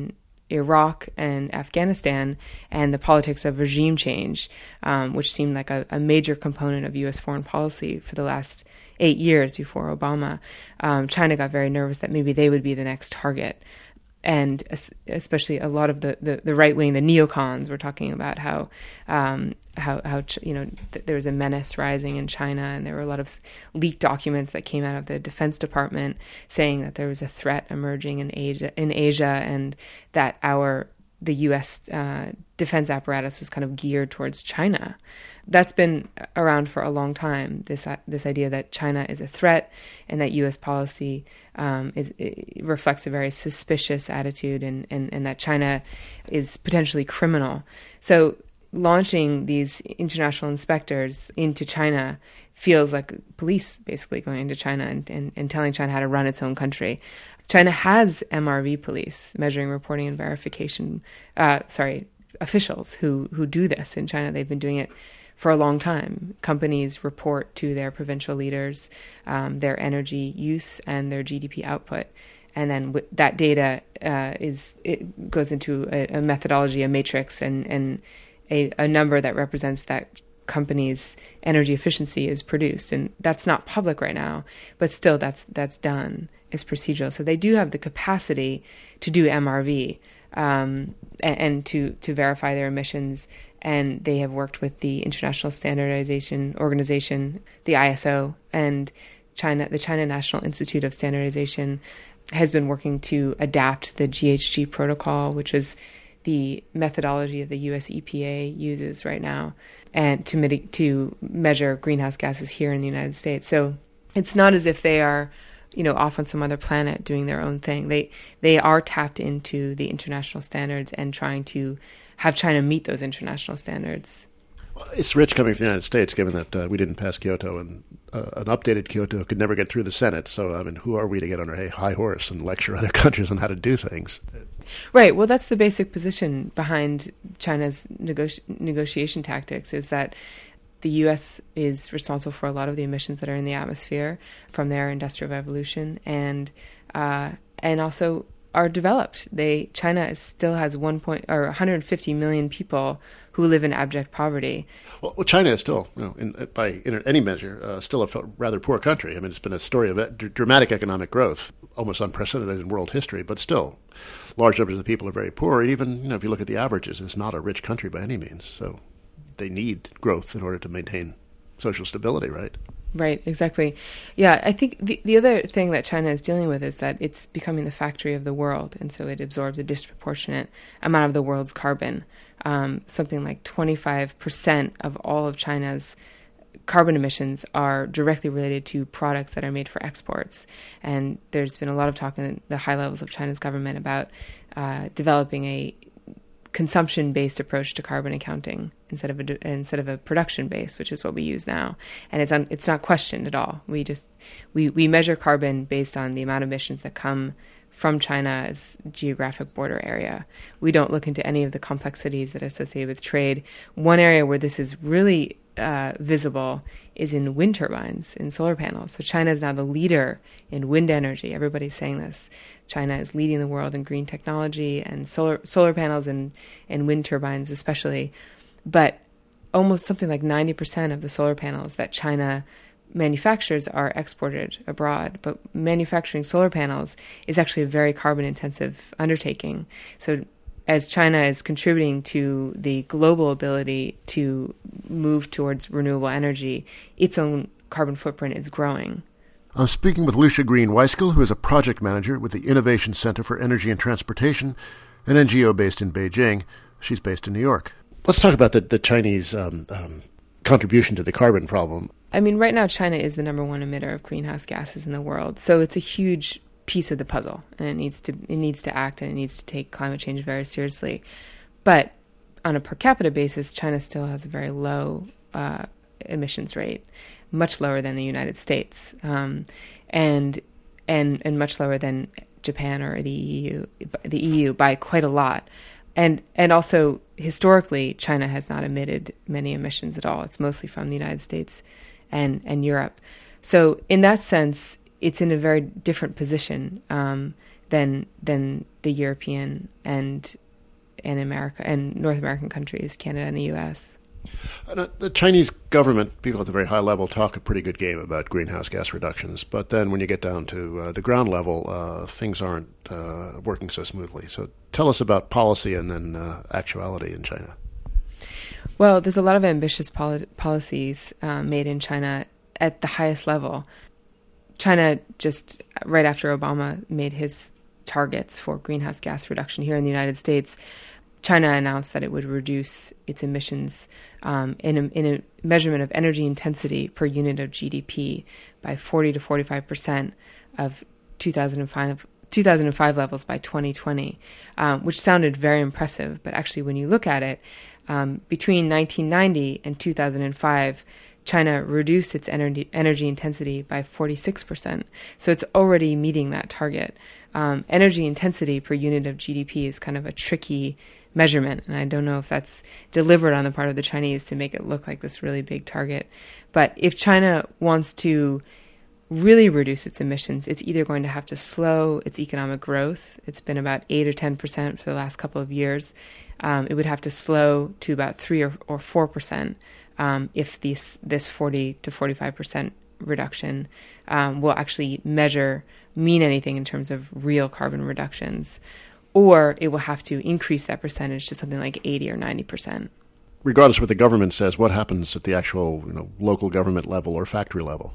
Iraq and Afghanistan and the politics of regime change, um, which seemed like a, a major component of U S foreign policy for the last eight years before Obama, um, China got very nervous that maybe they would be the next target. And especially a lot of the, the, the right wing, the neocons, were talking about how um, how how you know th- there was a menace rising in China, and there were a lot of leaked documents that came out of the Defense Department saying that there was a threat emerging in Asia, in Asia, and that our the U S uh, defense apparatus was kind of geared towards China. That's been around for a long time, this uh, this idea that China is a threat and that U S policy um, is reflects a very suspicious attitude, and, and, and that China is potentially criminal. So launching these international inspectors into China feels like police basically going into China and, and, and telling China how to run its own country. China has M R V police, measuring, reporting, and verification, uh, sorry, officials who, who do this in China. They've been doing it for a long time. Companies report to their provincial leaders um, their energy use and their G D P output. And then w- that data uh, is it goes into a, a methodology, a matrix, and, and a, a number that represents that company's energy efficiency is produced. And that's not public right now, but still that's that's done. It's procedural. So they do have the capacity to do M R V um, and, and to, to verify their emissions. And they have worked with the International Standardization Organization, the I S O, and China, the China National Institute of Standardization has been working to adapt the G H G protocol, which is the methodology that the U S E P A uses right now, and to mitig- to measure greenhouse gases here in the United States. So it's not as if they are, you know, off on some other planet doing their own thing. They they are tapped into the international standards and trying to have China meet those international standards. Well, it's rich coming from the United States, given that uh, we didn't pass Kyoto, and uh, an updated Kyoto could never get through the Senate. So, I mean, who are we to get on our high horse and lecture other countries on how to do things? Right. Well, that's the basic position behind China's negoti- negotiation tactics, is that the U S is responsible for a lot of the emissions that are in the atmosphere from their industrial revolution, and uh, and also are developed. They China is, still has one point or one hundred fifty million people who live in abject poverty. Well, well China is still, you know, in, by in any measure, uh, still a rather poor country. I mean, it's been a story of d- dramatic economic growth, almost unprecedented in world history. But still, large numbers of the people are very poor. Even, you know, if you look at the averages, it's not a rich country by any means. So they need growth in order to maintain social stability, right? Right, exactly. Yeah, I think the, the other thing that China is dealing with is that it's becoming the factory of the world, and so it absorbs a disproportionate amount of the world's carbon. Um, something like twenty-five percent of all of China's carbon emissions are directly related to products that are made for exports. And there's been a lot of talk in the high levels of China's government about uh, developing a consumption-based approach to carbon accounting instead of a instead of a production-based, which is what we use now. And it's un, it's not questioned at all. We just we, we measure carbon based on the amount of emissions that come from China's geographic border area. We don't look into any of the complexities that are associated with trade. One area where this is really uh, visible is in wind turbines, in solar panels. So China is now the leader in wind energy. Everybody's saying this. China is leading the world in green technology and solar solar panels and, and wind turbines especially. But almost something like ninety percent of the solar panels that China manufacturers are exported abroad. But manufacturing solar panels is actually a very carbon-intensive undertaking. So as China is contributing to the global ability to move towards renewable energy, its own carbon footprint is growing. I'm speaking with Lucia Green-Weiskell, who is a project manager with the Innovation Center for Energy and Transportation, an N G O based in Beijing. She's based in New York. Let's talk about the, the Chinese um, um, contribution to the carbon problem. I mean, right now, China is the number one emitter of greenhouse gases in the world. So it's a huge piece of the puzzle, and it needs to it needs to act, and it needs to take climate change very seriously. But on a per capita basis, China still has a very low uh, emissions rate, much lower than the United States, um, and and and much lower than Japan or the E U, the E U by quite a lot. And and also historically, China has not emitted many emissions at all. It's mostly from the United States and and Europe. So in that sense, it's in a very different position um, than than the the European and and America and North American countries, Canada and the U S. Uh, the Chinese government, people at the very high level, talk a pretty good game about greenhouse gas reductions. But then when you get down to uh, the ground level, uh, things aren't uh, working so smoothly. So tell us about policy and then uh, actuality in China. Well, there's a lot of ambitious poli- policies uh, made in China at the highest level. China, just right after Obama made his targets for greenhouse gas reduction here in the United States, China announced that it would reduce its emissions um, in, a, in a measurement of energy intensity per unit of G D P by forty to forty-five percent of two thousand five, two thousand five levels by twenty twenty, um, which sounded very impressive. But actually, when you look at it, um, between nineteen ninety and two thousand five, China reduced its energy, energy intensity by forty-six percent. So it's already meeting that target. Um, energy intensity per unit of G D P is kind of a tricky measurement, and I don't know if that's deliberate on the part of the Chinese to make it look like this really big target. But if China wants to really reduce its emissions, it's either going to have to slow its economic growth. It's been about eight or ten percent for the last couple of years. Um, it would have to slow to about three or, or four percent um, if these, this forty to forty-five percent reduction um, will actually measure, mean anything in terms of real carbon reductions. Or it will have to increase that percentage to something like eighty or ninety percent. Regardless of what the government says, what happens at the actual you know, local government level or factory level?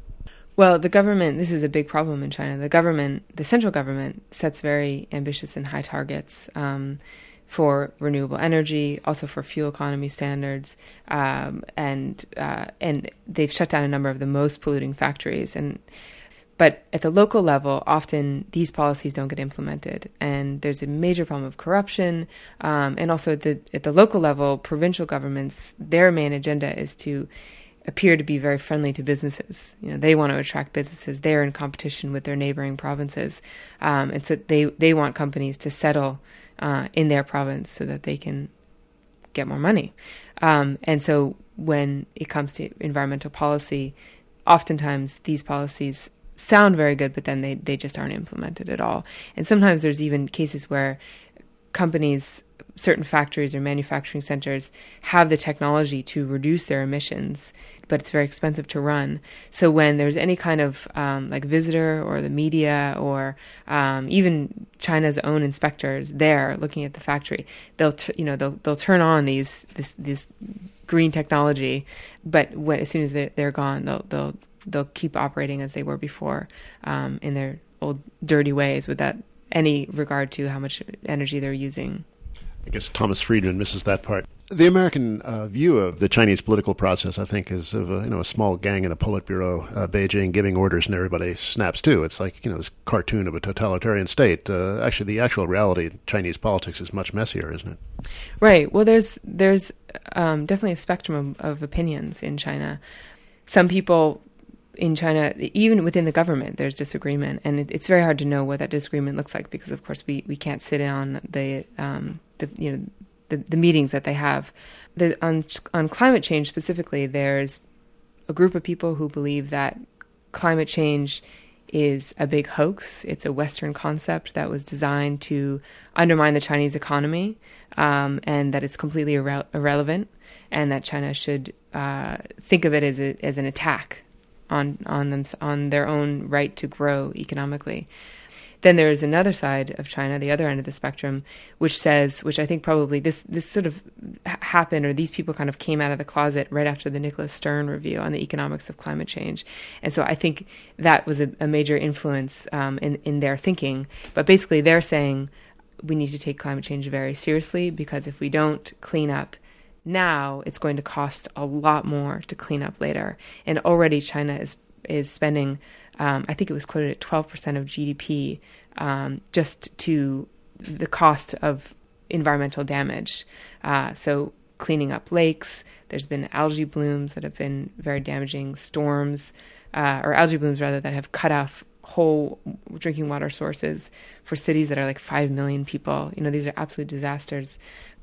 Well, the government, this is a big problem in China. The government, the central government, sets very ambitious and high targets um, for renewable energy, also for fuel economy standards, um, and uh, and they've shut down a number of the most polluting factories. And But at the local level, often these policies don't get implemented, and there's a major problem of corruption. Um, and also at the, at the local level, provincial governments, their main agenda is to appear to be very friendly to businesses. You know, they want to attract businesses. They're in competition with their neighboring provinces, um, and so they they want companies to settle uh, in their province so that they can get more money. Um, and so when it comes to environmental policy, oftentimes these policies sound very good, but then they, they just aren't implemented at all. And sometimes there's even cases where companies, certain factories or manufacturing centers have the technology to reduce their emissions, but it's very expensive to run. So when there's any kind of um, like visitor or the media or um, even China's own inspectors there looking at the factory, they'll t- you know they'll they'll turn on these this this green technology, but when as soon as they're, they're gone, they'll they'll they'll keep operating as they were before um, in their old dirty ways without any regard to how much energy they're using. I guess Thomas Friedman misses that part. The American uh, view of the Chinese political process, I think, is of a, you know a small gang in a Politburo, uh, Beijing, giving orders, and everybody snaps to. It's like you know this cartoon of a totalitarian state. Uh, actually, the actual reality of Chinese politics is much messier, isn't it? Right. Well, there's there's um, definitely a spectrum of, of opinions in China. Some people in China, even within the government, there's disagreement, and it, it's very hard to know what that disagreement looks like because, of course, we, we can't sit in on the um, the you know the, the meetings that they have. The, on on climate change specifically, there's a group of people who believe that climate change is a big hoax. It's a Western concept that was designed to undermine the Chinese economy, um, and that it's completely irre- irrelevant, and that China should uh, think of it as a, as an attack on on them on their own right to grow economically. Then there is another side of China, the other end of the spectrum, which says, which I think probably this this sort of ha- happened, or these people kind of came out of the closet right after the Nicholas Stern review on the economics of climate change, and so I think that was a, a major influence um, in in their thinking. But basically, they're saying we need to take climate change very seriously because if we don't clean up now, it's going to cost a lot more to clean up later. And already China is is spending, um, I think it was quoted at twelve percent of G D P um, just to the cost of environmental damage. Uh, so cleaning up lakes, there's been algae blooms that have been very damaging, storms, uh, or algae blooms rather, that have cut off whole drinking water sources for cities that are like five million people. You know, these are absolute disasters.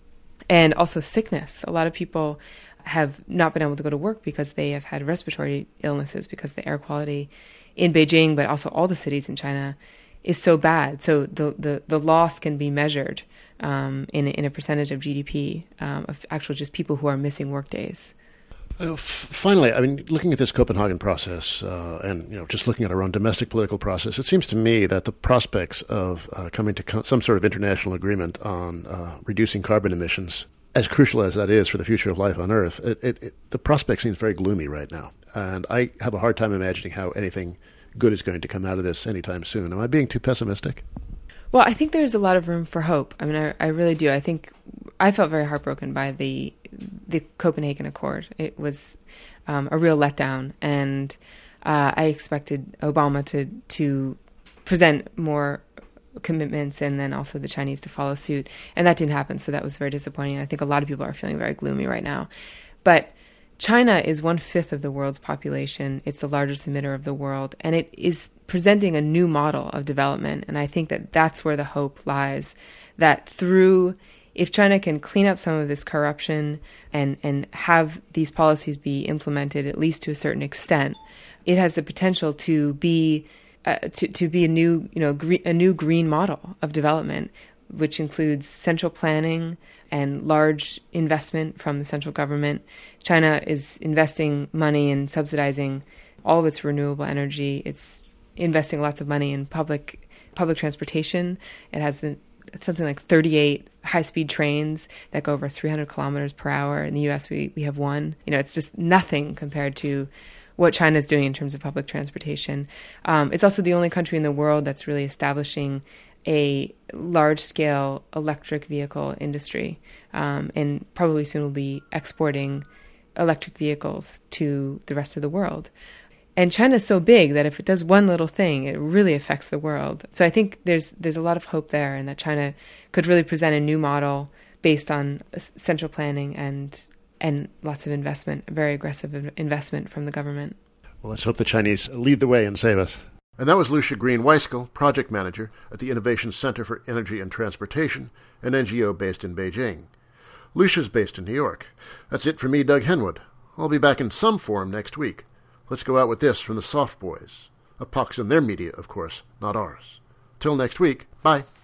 And also sickness. A lot of people have not been able to go to work because they have had respiratory illnesses because the air quality in Beijing, but also all the cities in China, is so bad. So the, the, the loss can be measured um, in, in a percentage of G D P um, of actual just people who are missing work days. Uh, f- finally, I mean, looking at this Copenhagen process uh, and, you know, just looking at our own domestic political process, it seems to me that the prospects of uh, coming to co- some sort of international agreement on uh, reducing carbon emissions, as crucial as that is for the future of life on Earth, it, it, it, the prospect seems very gloomy right now. And I have a hard time imagining how anything good is going to come out of this anytime soon. Am I being too pessimistic? Well, I think there's a lot of room for hope. I mean, I, I really do. I think I felt very heartbroken by the the Copenhagen Accord. It was um, a real letdown, and uh, I expected Obama to to present more commitments and then also the Chinese to follow suit, and that didn't happen. So that was very disappointing. I think a lot of people are feeling very gloomy right now, but China is one-fifth of the world's population. It's the largest emitter of the world, and it is presenting a new model of development. And I think that that's where the hope lies, that through, if China can clean up some of this corruption and, and have these policies be implemented, at least to a certain extent, it has the potential to be uh, to, to be a new, you know, gre- a new green model of development, which includes central planning and large investment from the central government. China is investing money in subsidizing all of its renewable energy. It's investing lots of money in public public transportation. It has the, something like thirty-eight high-speed trains that go over three hundred kilometers per hour. In the U S, we, we have one. You know, it's just nothing compared to what China is doing in terms of public transportation. Um, it's also the only country in the world that's really establishing a large-scale electric vehicle industry, um, and probably soon will be exporting electric vehicles to the rest of the world. And China is so big that if it does one little thing, it really affects the world. So I think there's there's a lot of hope there, and that China could really present a new model based on central planning and and lots of investment, very aggressive investment from the government. Well, let's hope the Chinese lead the way and save us. And that was Lucia Green-Weiskell, Project Manager at the Innovation Center for Energy and Transportation, an N G O based in Beijing. Lucia's based in New York. That's it for me, Doug Henwood. I'll be back in some form next week. Let's go out with this from the Soft Boys. A pox in their media, of course, not ours. Till next week, bye.